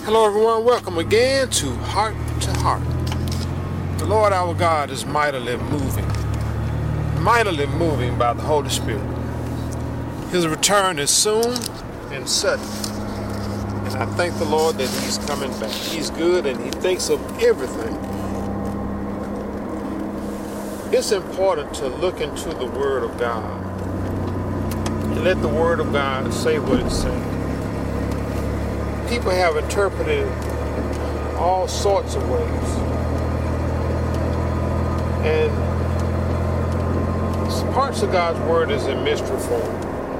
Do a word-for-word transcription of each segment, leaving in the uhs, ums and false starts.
Hello everyone, welcome again to Heart to Heart. The Lord our God is mightily moving, mightily moving by the Holy Spirit. His return is soon and sudden. And I thank the Lord that He's coming back. He's good and He thinks of everything. It's important to look into the Word of God and let the Word of God say what it's saying. People have interpreted all sorts of ways. And parts of God's Word is in mystery form.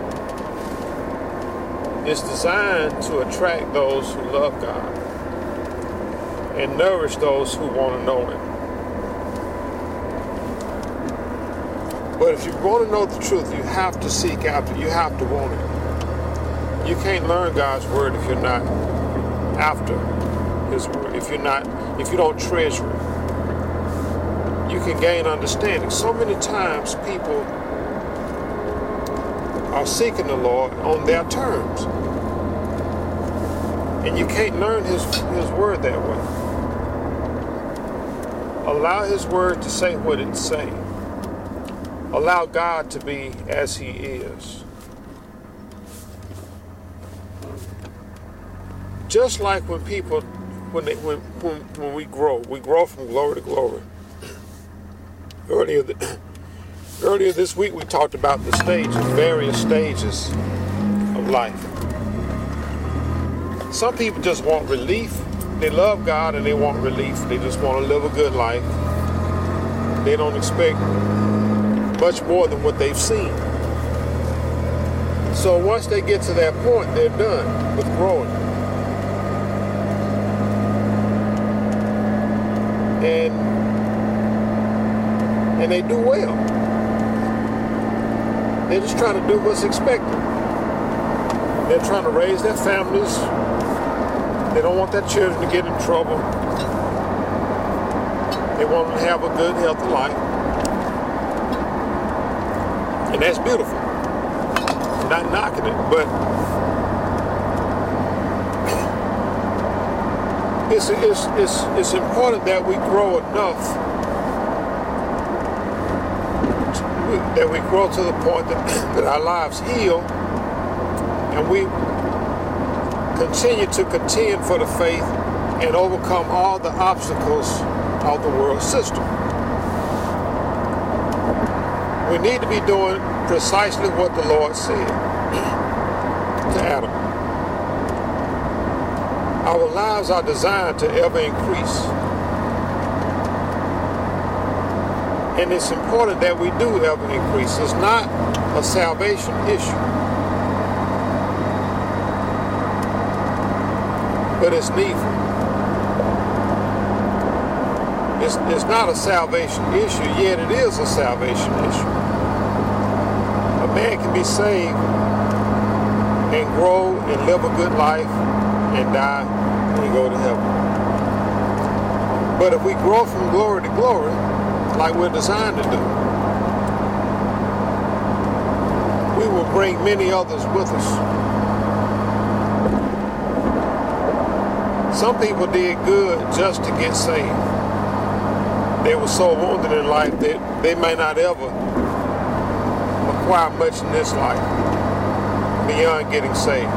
It's designed to attract those who love God and nourish those who want to know Him. But if you want to know the truth, you have to seek after it. You have to want it. You can't learn God's Word if you're not after His Word. If you're not, if you don't treasure it, you can gain understanding. So many times people are seeking the Lord on their terms, and you can't learn His His Word that way. Allow His Word to say what it's saying. Allow God to be as He is. Just like when people, when they, when, when, when we grow, we grow from glory to glory. Earlier, the, earlier this week, we talked about the stages, various stages of life. Some people just want relief. They love God and they want relief. They just want to live a good life. They don't expect much more than what they've seen. So once they get to that point, they're done with growing. And, and they do well. They're just trying to do what's expected. They're trying to raise their families. They don't want their children to get in trouble. They want them to have a good, healthy life. And that's beautiful. I'm not knocking it, but It's, it's, it's, it's important that we grow enough, that we grow to the point that, that our lives heal and we continue to contend for the faith and overcome all the obstacles of the world system. We need to be doing precisely what the Lord said to Adam. Our lives are designed to ever increase. And it's important that we do ever increase. It's not a salvation issue, but it's needful. It's, it's not a salvation issue, yet it is a salvation issue. A man can be saved and grow and live a good life and die and go to heaven. But if we grow from glory to glory, like we're designed to do, we will bring many others with us. Some people did good just to get saved. They were so wounded in life that they may not ever acquire much in this life beyond getting saved.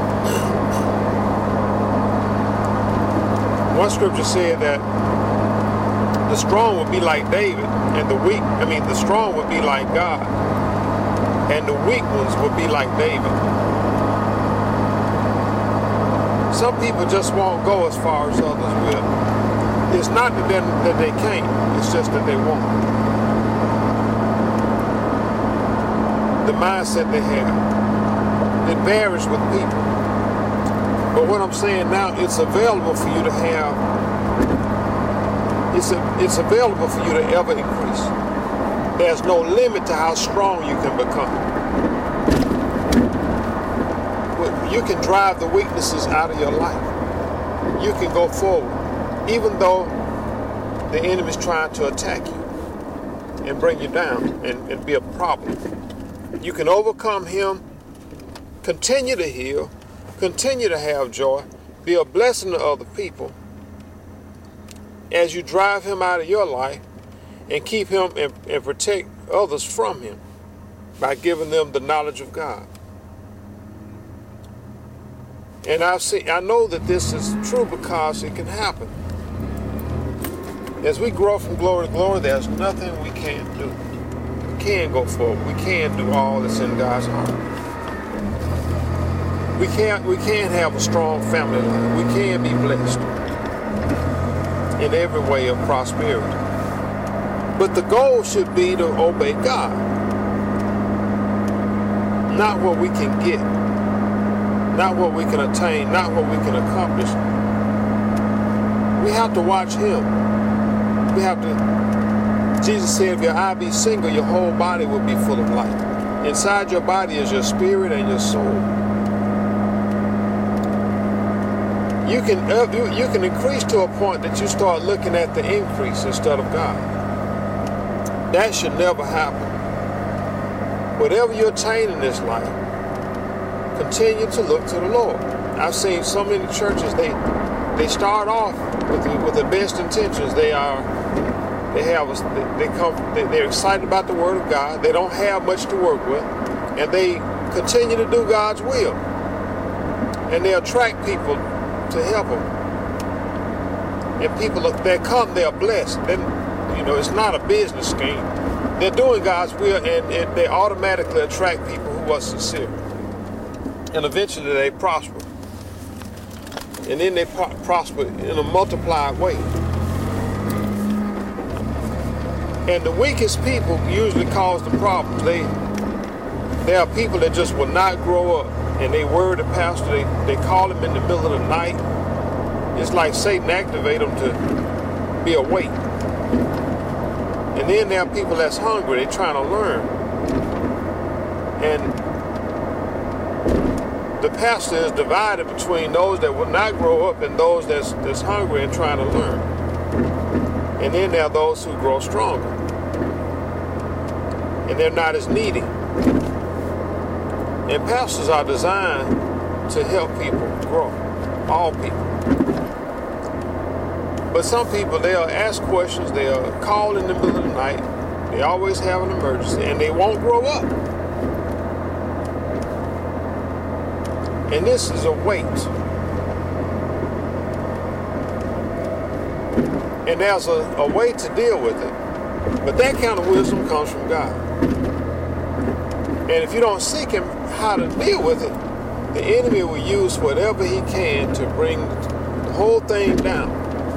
One scripture said that the strong would be like David, and the weak, I mean, the strong would be like God, and the weak ones would be like David. Some people just won't go as far as others will. It's not that, that they can't, it's just that they won't. The mindset they have, it varies with people. But what I'm saying now, it's available for you to have, it's, a, it's available for you to ever increase. There's no limit to how strong you can become. You can drive the weaknesses out of your life. You can go forward, even though the enemy's trying to attack you and bring you down and, and be a problem. You can overcome him, continue to heal, continue to have joy, be a blessing to other people as you drive him out of your life and keep him and, and protect others from him by giving them the knowledge of God. And I see, I know that this is true because it can happen. As we grow from glory to glory, there's nothing we can't do. We can go forward. We can do all that's in God's heart. We can't. We can have a strong family life. We can be blessed in every way of prosperity. But the goal should be to obey God, not what we can get, not what we can attain, not what we can accomplish. We have to watch him. We have to, Jesus said, if your eye be single, your whole body will be full of light. Inside your body is your spirit and your soul. You can, uh, you, you can increase to a point that you start looking at the increase instead of God. That should never happen. Whatever you attain in this life, continue to look to the Lord. I've seen so many churches, they they start off with the, with the best intentions. They are, they have, a, they come, they, they're excited about the Word of God. They don't have much to work with, and they continue to do God's will, and they attract people to help them. And people, that come, they're blessed. Then, you know, it's not a business scheme. They're doing God's will, and, and they automatically attract people who are sincere. And eventually they prosper. And then they pro prosper in a multiplied way. And the weakest people usually cause the problems. They, there are people that just will not grow up, and they worry the pastor. They, they call him in the middle of the night. It's like Satan activate them to be awake. And then there are people that's hungry. They're trying to learn. And the pastor is divided between those that will not grow up and those that's, that's hungry and trying to learn. And then there are those who grow stronger. And they're not as needy. And pastors are designed to help people grow. All people. But some people, they'll ask questions, they'll call in the middle of the night, they always have an emergency, and they won't grow up. And this is a weight. And there's a, a way to deal with it. But that kind of wisdom comes from God. And if you don't seek him how to deal with it, the enemy will use whatever he can to bring the whole thing down.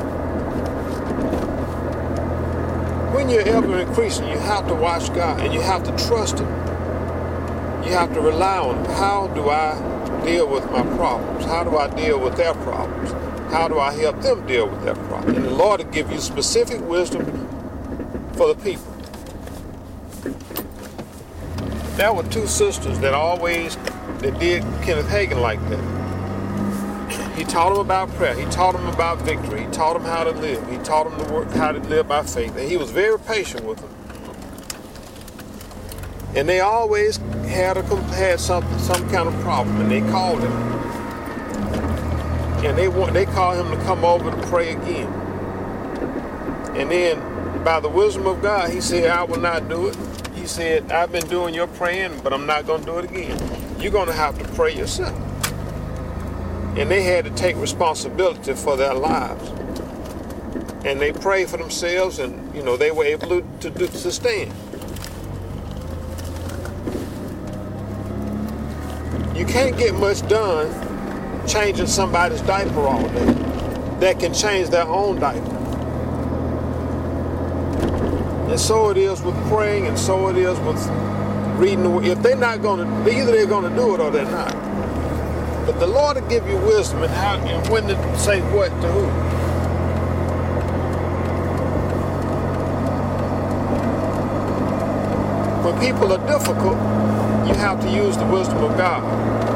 When you're ever increasing, you have to watch God, and you have to trust him. You have to rely on him. How do I deal with my problems? How do I deal with their problems? How do I help them deal with their problems? And the Lord will give you specific wisdom for the people. There were two sisters that always that did Kenneth Hagin like that. He taught them about prayer. He taught them about victory. He taught them how to live. He taught them to work, how to live by faith. And he was very patient with them. And they always had a had something, some kind of problem, and they called him. And they want they called him to come over to pray again. And then, by the wisdom of God, he said, "I will not do it." He said, "I've been doing your praying, but I'm not going to do it again. You're going to have to pray yourself." And they had to take responsibility for their lives. And they prayed for themselves, and you know they were able to to, do, to stand. You can't get much done changing somebody's diaper all day that can change their own diaper. And so it is with praying, and so it is with reading the word. If they're not going to, either they're going to do it or they're not. But the Lord will give you wisdom and how and when to say what to who. When people are difficult, you have to use the wisdom of God.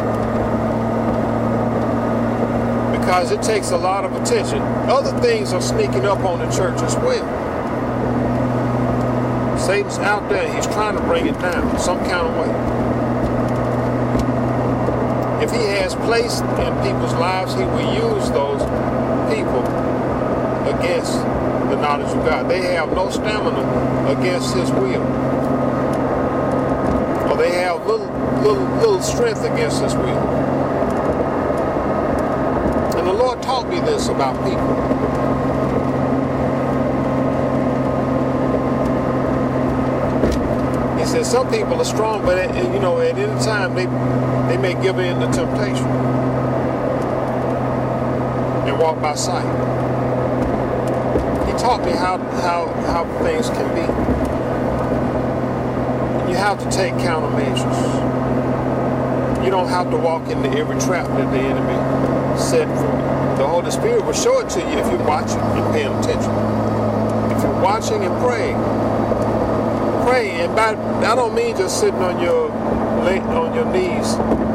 Because it takes a lot of attention. Other things are sneaking up on the church as well. Satan's out there, he's trying to bring it down some kind of way. if he has placed in people's lives, he will use those people against the knowledge of God. They have no stamina against his will. Or they have little, little, little strength against his will. And the Lord taught me this about people. He said some people are strong, but at, you know, at any time they they may give in to temptation and walk by sight. He taught me how how how things can be. You have to take countermeasures. You don't have to walk into every trap that the enemy set for you. The Holy Spirit will show it to you if you're watching and paying attention. If you're watching and praying. Pray, and by, I don't mean just sitting on your on your knees,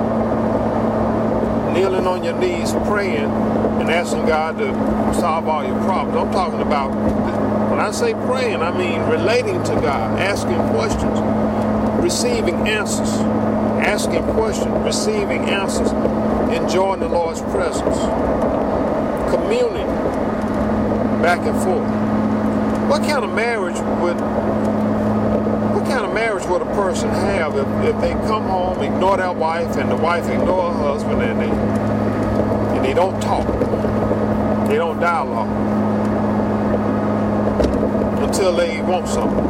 kneeling on your knees, praying and asking God to solve all your problems. I'm talking about, when I say praying, I mean relating to God, asking questions, receiving answers, asking questions, receiving answers, enjoying the Lord's presence, communing back and forth. What kind of marriage would What kind of marriage would a person have if, if they come home, ignore their wife, and the wife ignore her husband, and they and they don't talk, they don't dialogue until they want something?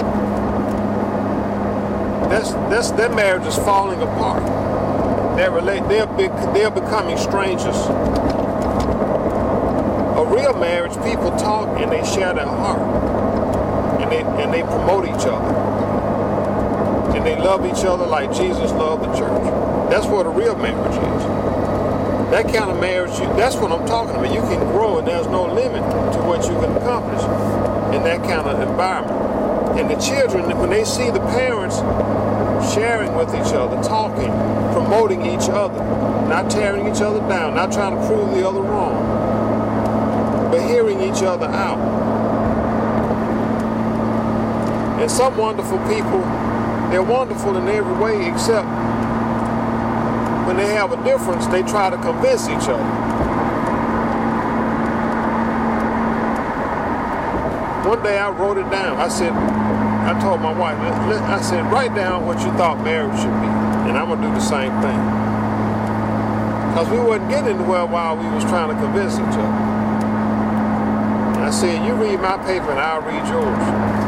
That's that's that marriage is falling apart. They're relate. They're big. They're becoming strangers. A real marriage, people talk and they share their heart, and they and they promote each other. And they love each other like Jesus loved the church. That's what a real marriage is. That kind of marriage, you, that's what I'm talking about. You can grow and there's no limit to what you can accomplish in that kind of environment. And the children, when they see the parents sharing with each other, talking, promoting each other, not tearing each other down, not trying to prove the other wrong, but hearing each other out. And some wonderful people, they're wonderful in every way, except when they have a difference, they try to convince each other. One day I wrote it down. I said, I told my wife, I said, write down what you thought marriage should be, and I'm going to do the same thing. Because we wasn't getting anywhere while we was trying to convince each other. And I said, you read my paper and I'll read yours.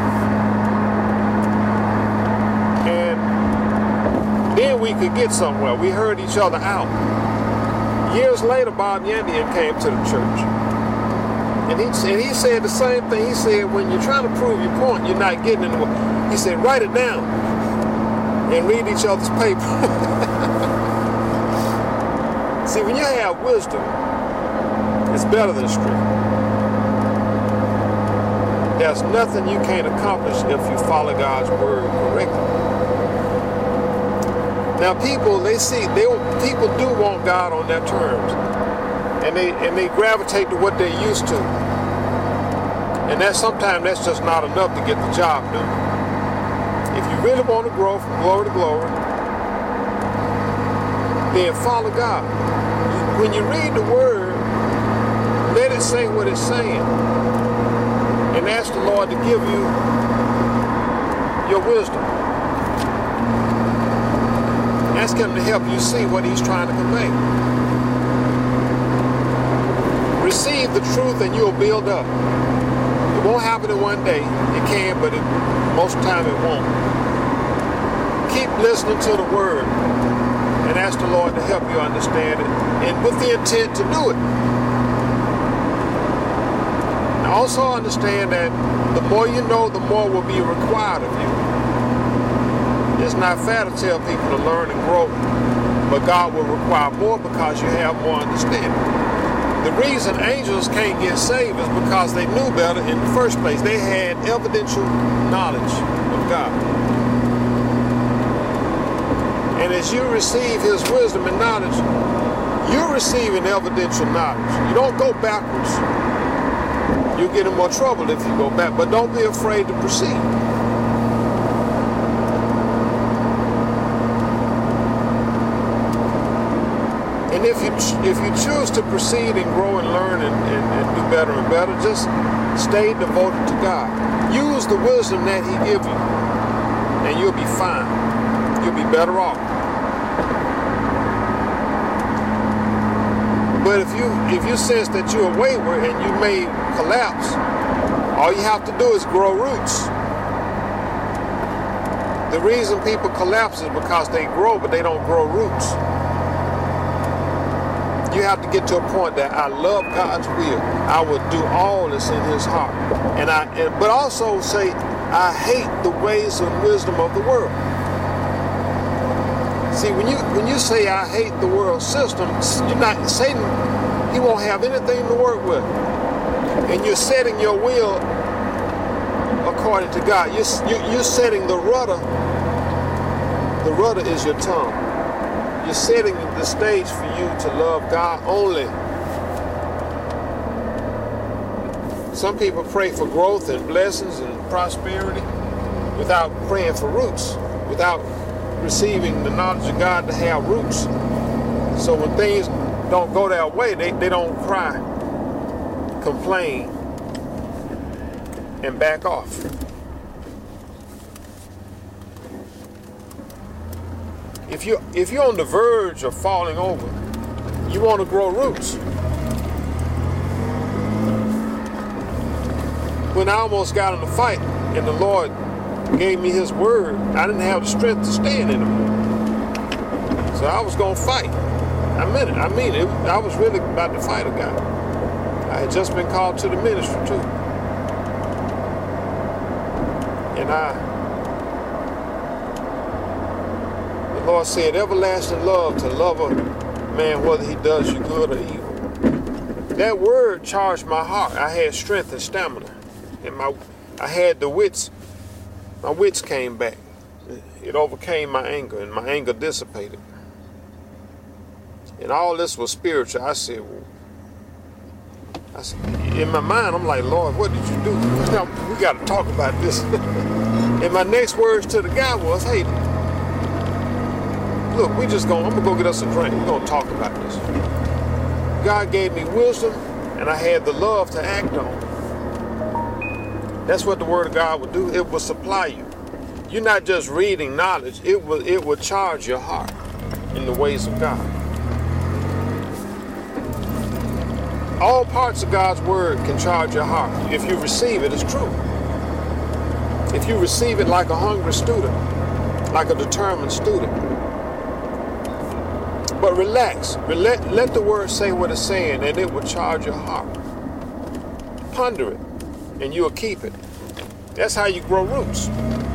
Then we could get somewhere. We heard each other out. Years later, Bob Yandian came to the church. And he, and he said the same thing. He said, when you're trying to prove your point, you're not getting anywhere. He said, write it down and read each other's paper. See, when you have wisdom, it's better than strength. There's nothing you can't accomplish if you follow God's word correctly. Now, people, they see, they people do want God on their terms, and they and they gravitate to what they're used to, and that sometimes that's just not enough to get the job done. If you really want to grow from glory to glory, then follow God. When you read the Word, let it say what it's saying, and ask the Lord to give you your wisdom. Ask him to help you see what he's trying to convey. Receive the truth and you'll build up. It won't happen in one day. It can, but it, most of the time it won't. Keep listening to the word and ask the Lord to help you understand it, and with the intent to do it. And also understand that the more you know, the more will be required of you. It's not fair to tell people to learn and grow, but God will require more because you have more understanding. The reason angels can't get saved is because they knew better in the first place. They had evidential knowledge of God. And as you receive his wisdom and knowledge, you're receiving evidential knowledge. You don't go backwards. You'll get in more trouble if you go back, but don't be afraid to proceed. And if you if you choose to proceed and grow and learn and, and, and do better and better, just stay devoted to God. Use the wisdom that He gives you, and you'll be fine. You'll be better off. But if you if you sense that you're wayward and you may collapse, all you have to do is grow roots. The reason people collapse is because they grow, but they don't grow roots. You have to get to a point that I love God's will. I will do all that's in His heart. And I, and, but also say, I hate the ways and wisdom of the world. See, when you when you say I hate the world system, you're not Satan. He won't have anything to work with, and you're setting your will according to God. You're you, you're setting the rudder. The rudder is your tongue. You're setting the stage for you to love God only. Some people pray for growth and blessings and prosperity without praying for roots, without receiving the knowledge of God to have roots. So when things don't go their way, they, they don't cry, complain, and back off. If you if you're on the verge of falling over, you want to grow roots. When I almost got in a fight and the Lord gave me His word, I didn't have the strength to stand anymore. So I was gonna fight. I meant it. I mean it. I was really about to fight a guy. I had just been called to the ministry too, and I. The Lord said, everlasting love to love a man whether he does you good or evil. That word charged my heart. I had strength and stamina. And my I had the wits. My wits came back. It overcame my anger, and my anger dissipated. And all this was spiritual. I said, well, I said, in my mind, I'm like, Lord, what did you do? We got to talk about this. And my next words to the guy was, hey, look, we just going, I'm going to go get us a drink. We're going to talk about this. God gave me wisdom, and I had the love to act on. That's what the Word of God will do. It will supply you. You're not just reading knowledge. It will, it will charge your heart in the ways of God. All parts of God's Word can charge your heart. If you receive it, it's true. If you receive it like a hungry student, like a determined student. But relax. Let, let the word say what it's saying, and it will charge your heart. Ponder it, and you'll keep it. That's how you grow roots.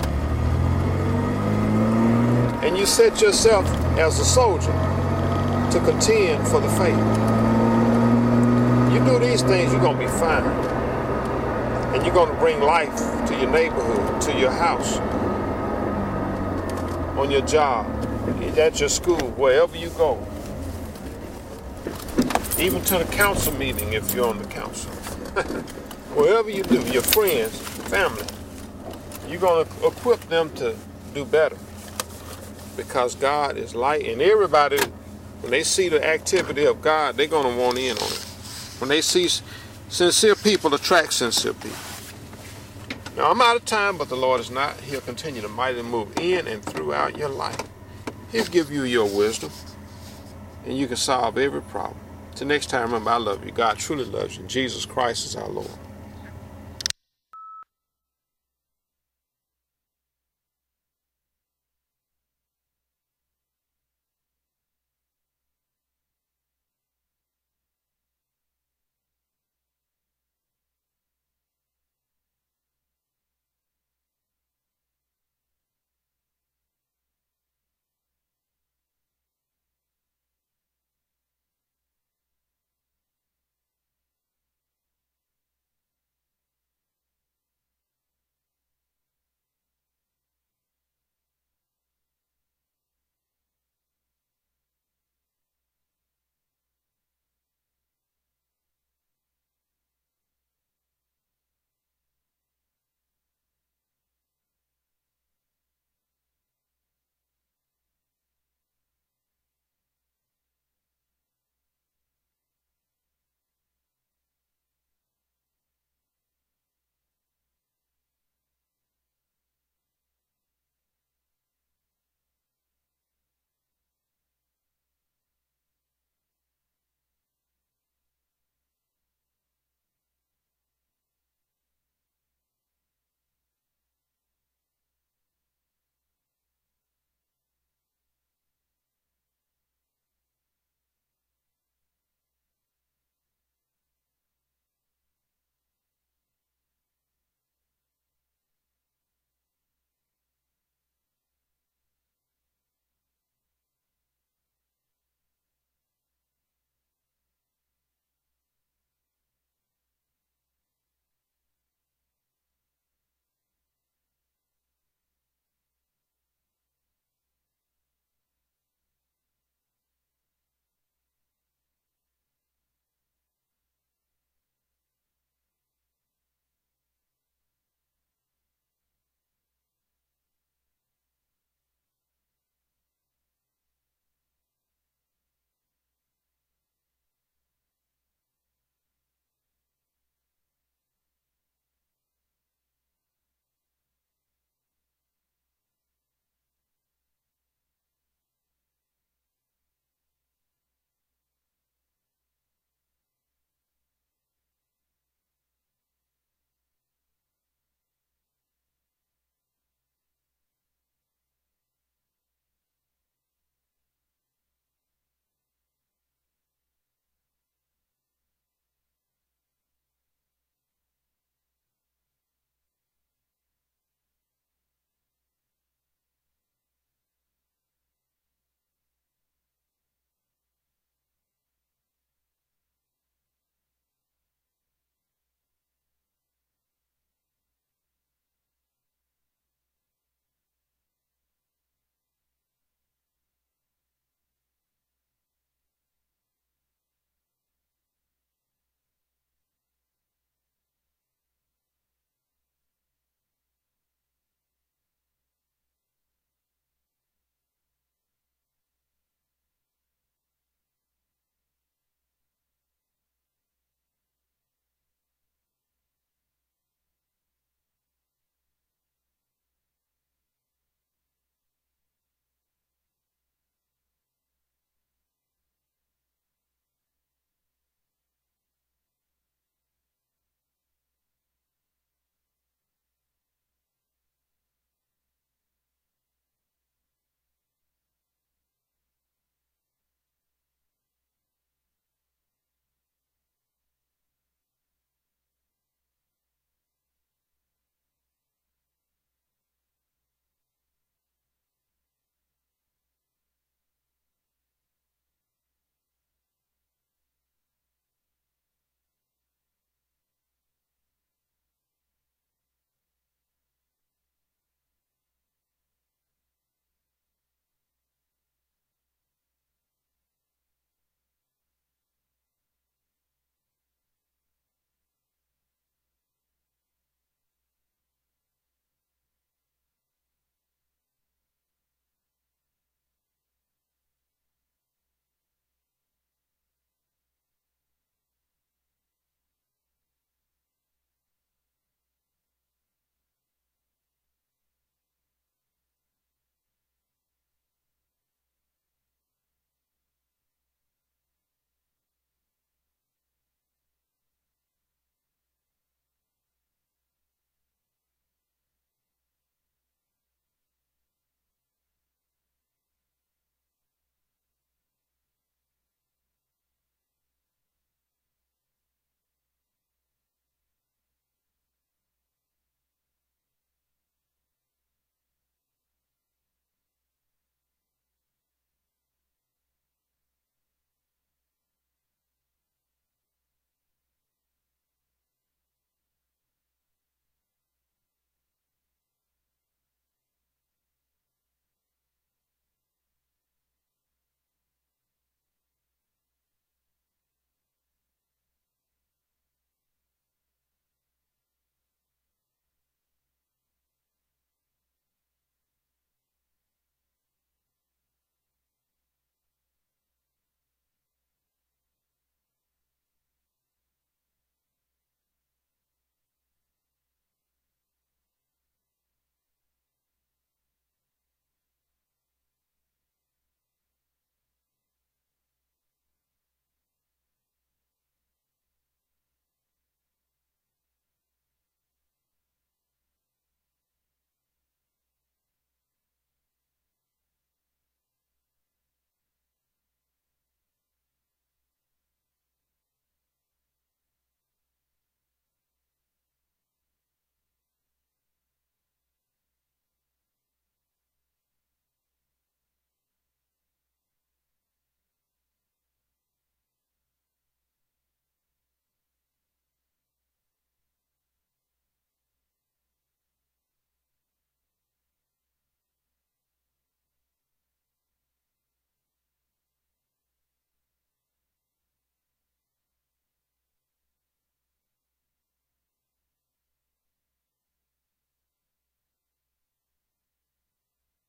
And you set yourself as a soldier to contend for the faith. You do these things, you're going to be fine. And you're going to bring life to your neighborhood, to your house, on your job, at your school, wherever you go. Even to the council meeting if you're on the council. Wherever you do, your friends, family, you're going to equip them to do better. Because God is light, and everybody, when they see the activity of God, they're going to want in on it. When they see sincere people, attract sincere people. Now, I'm out of time, but the Lord is not. He'll continue to mightily move in and throughout your life. He'll give you your wisdom, and you can solve every problem. Till next time, remember, I love you. God truly loves you. Jesus Christ is our Lord.